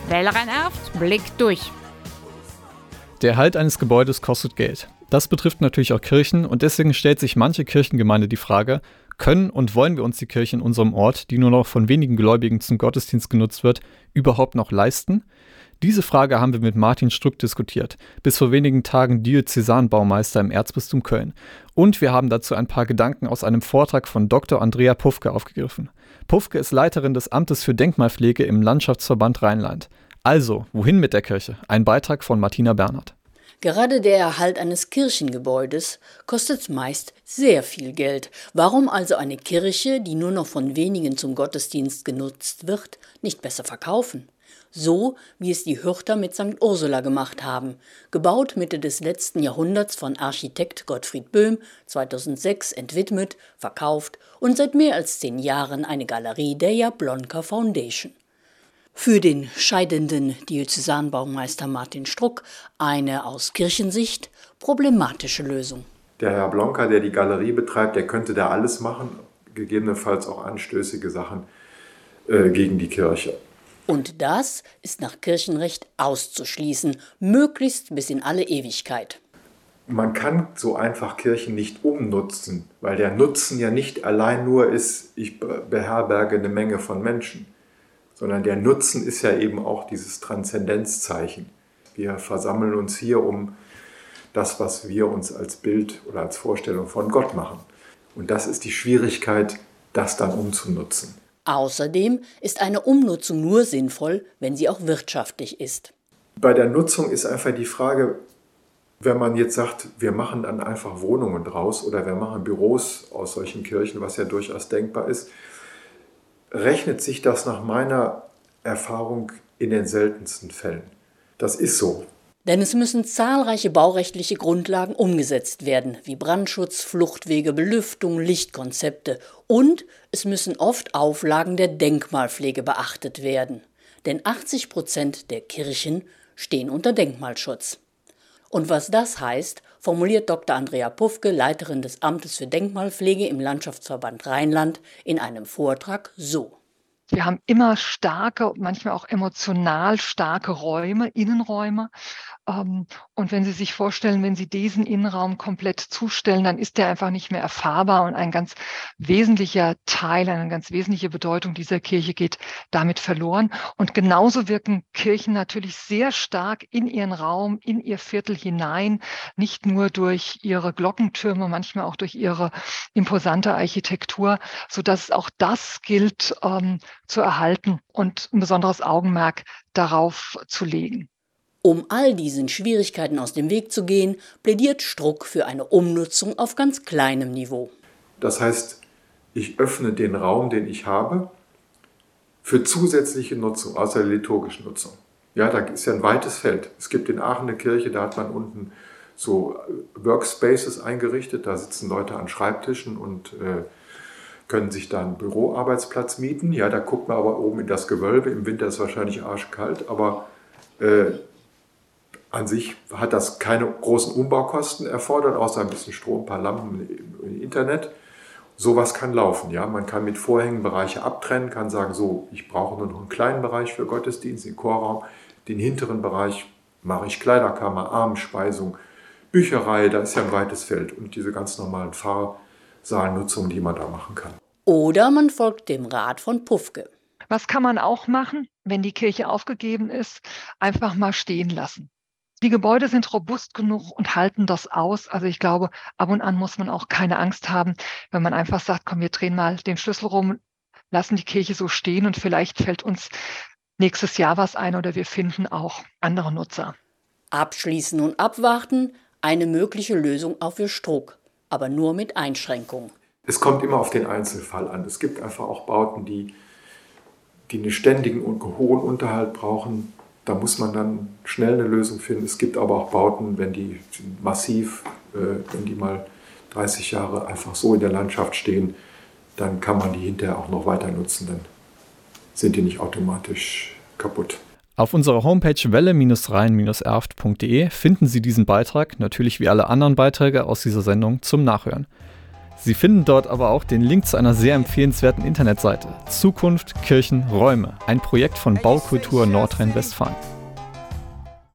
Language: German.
Wählerin Erft blickt durch. Der Erhalt eines Gebäudes kostet Geld. Das betrifft natürlich auch Kirchen und deswegen stellt sich manche Kirchengemeinde die Frage, können und wollen wir uns die Kirche in unserem Ort, die nur noch von wenigen Gläubigen zum Gottesdienst genutzt wird, überhaupt noch leisten? Diese Frage haben wir mit Martin Struck diskutiert, bis vor wenigen Tagen Diözesanbaumeister im Erzbistum Köln. Und wir haben dazu ein paar Gedanken aus einem Vortrag von Dr. Andrea Puffke aufgegriffen. Puffke ist Leiterin des Amtes für Denkmalpflege im Landschaftsverband Rheinland. Also, wohin mit der Kirche? Ein Beitrag von Martina Bernhard. Gerade der Erhalt eines Kirchengebäudes kostet meist sehr viel Geld. Warum also eine Kirche, die nur noch von wenigen zum Gottesdienst genutzt wird, nicht besser verkaufen? So wie es die Hürter mit St. Ursula gemacht haben. Gebaut Mitte des letzten Jahrhunderts von Architekt Gottfried Böhm, 2006 entwidmet, verkauft und seit mehr als 10 Jahren eine Galerie der Jablonka Foundation. Für den scheidenden Diözesanbaumeister Martin Struck eine aus Kirchensicht problematische Lösung. Der Herr Blonka, der die Galerie betreibt, der könnte da alles machen, gegebenenfalls auch anstößige Sachen gegen die Kirche. Und das ist nach Kirchenrecht auszuschließen, möglichst bis in alle Ewigkeit. Man kann so einfach Kirchen nicht umnutzen, weil der Nutzen ja nicht allein nur ist, ich beherberge eine Menge von Menschen, sondern der Nutzen ist ja eben auch dieses Transzendenzzeichen. Wir versammeln uns hier, um das, was wir uns als Bild oder als Vorstellung von Gott machen. Und das ist die Schwierigkeit, das dann umzunutzen. Außerdem ist eine Umnutzung nur sinnvoll, wenn sie auch wirtschaftlich ist. Bei der Nutzung ist einfach die Frage, wenn man jetzt sagt, wir machen dann einfach Wohnungen draus oder wir machen Büros aus solchen Kirchen, was ja durchaus denkbar ist, rechnet sich das nach meiner Erfahrung in den seltensten Fällen. Das ist so. Denn es müssen zahlreiche baurechtliche Grundlagen umgesetzt werden, wie Brandschutz, Fluchtwege, Belüftung, Lichtkonzepte. Und es müssen oft Auflagen der Denkmalpflege beachtet werden. Denn 80% der Kirchen stehen unter Denkmalschutz. Und was das heißt, formuliert Dr. Andrea Puffke, Leiterin des Amtes für Denkmalpflege im Landschaftsverband Rheinland, in einem Vortrag so. Wir haben immer starke, manchmal auch emotional starke Räume, Innenräume. Und wenn Sie sich vorstellen, wenn Sie diesen Innenraum komplett zustellen, dann ist der einfach nicht mehr erfahrbar und ein ganz wesentlicher Teil, eine ganz wesentliche Bedeutung dieser Kirche geht damit verloren. Und genauso wirken Kirchen natürlich sehr stark in ihren Raum, in ihr Viertel hinein, nicht nur durch ihre Glockentürme, manchmal auch durch ihre imposante Architektur, sodass auch das gilt zu erhalten und ein besonderes Augenmerk darauf zu legen. Um all diesen Schwierigkeiten aus dem Weg zu gehen, plädiert Struck für eine Umnutzung auf ganz kleinem Niveau. Das heißt, ich öffne den Raum, den ich habe, für zusätzliche Nutzung, außer der liturgischen Nutzung. Ja, da ist ja ein weites Feld. Es gibt in Aachen eine Kirche, da hat man unten so Workspaces eingerichtet, da sitzen Leute an Schreibtischen und können sich da einen Büroarbeitsplatz mieten. Ja, da guckt man aber oben in das Gewölbe. Im Winter ist es wahrscheinlich arschkalt, aber an sich hat das keine großen Umbaukosten erfordert, außer ein bisschen Strom, ein paar Lampen im Internet. Sowas kann laufen. Ja? Man kann mit Vorhängen Bereiche abtrennen, kann sagen, so, ich brauche nur noch einen kleinen Bereich für Gottesdienst, den Chorraum. Den hinteren Bereich mache ich Kleiderkammer, Abendspeisung, Bücherei, da ist ja ein weites Feld. Und diese ganz normalen Pfarrsaalnutzungen, die man da machen kann. Oder man folgt dem Rat von Puffke. Was kann man auch machen, wenn die Kirche aufgegeben ist? Einfach mal stehen lassen. Die Gebäude sind robust genug und halten das aus. Also ich glaube, ab und an muss man auch keine Angst haben, wenn man einfach sagt, komm, wir drehen mal den Schlüssel rum, lassen die Kirche so stehen und vielleicht fällt uns nächstes Jahr was ein oder wir finden auch andere Nutzer. Abschließen und abwarten, eine mögliche Lösung auch für Struck, aber nur mit Einschränkungen. Es kommt immer auf den Einzelfall an. Es gibt einfach auch Bauten, die einen ständigen und hohen Unterhalt brauchen. Da muss man dann schnell eine Lösung finden. Es gibt aber auch Bauten, wenn die massiv, wenn die mal 30 Jahre einfach so in der Landschaft stehen, dann kann man die hinterher auch noch weiter nutzen. Dann sind die nicht automatisch kaputt. Auf unserer Homepage welle-rhein-erft.de finden Sie diesen Beitrag, natürlich wie alle anderen Beiträge aus dieser Sendung, zum Nachhören. Sie finden dort aber auch den Link zu einer sehr empfehlenswerten Internetseite. Zukunft Kirchen Räume, ein Projekt von Baukultur Nordrhein-Westfalen.